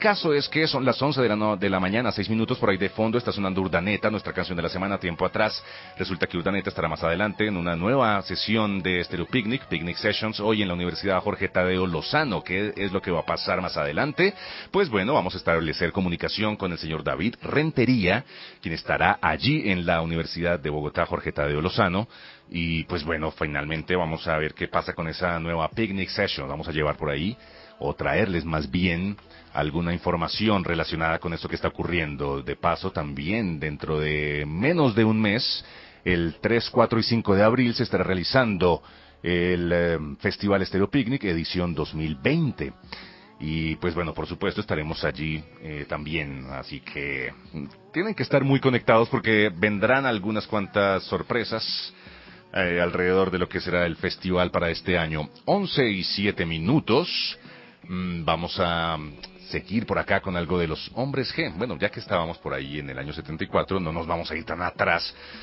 caso es que son las 11 de de la mañana, 6 minutos por ahí de fondo, está sonando Urdaneta, nuestra canción de la semana, tiempo atrás. Resulta que Urdaneta estará más adelante en una nueva sesión de Stereo Picnic, Picnic Sessions, hoy en la Universidad Jorge Tadeo Lozano. ¿Qué es lo que va a pasar más adelante? Pues bueno, vamos a establecer comunicación con el señor David Rentería, quien estará allí en la Universidad de Bogotá Jorge Tadeo Lozano. Y pues bueno, finalmente vamos a ver qué pasa con esa nueva Picnic Session. Vamos a llevar por ahí, o traerles más bien, alguna información relacionada con esto que está ocurriendo. De paso, también dentro de menos de un mes, el 3, 4 y 5 de abril, se estará realizando el Festival Stereo Picnic edición 2020. Y pues bueno, por supuesto estaremos allí también, así que tienen que estar muy conectados porque vendrán algunas cuantas sorpresas alrededor de lo que será el festival para este año. 11 y 7 minutos. Vamos a seguir por acá con algo de los Hombres G. Bueno, ya que estábamos por ahí en el año 74, no nos vamos a ir tan atrás